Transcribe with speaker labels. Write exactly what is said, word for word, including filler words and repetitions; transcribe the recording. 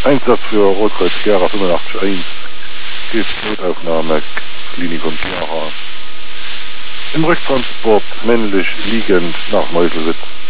Speaker 1: Einsatz für Rotkreuz Gera fünfundachtzig eins. Geht Notaufnahme, Klinik von Gera. Im Rücktransport männlich liegend nach Meuselwitz.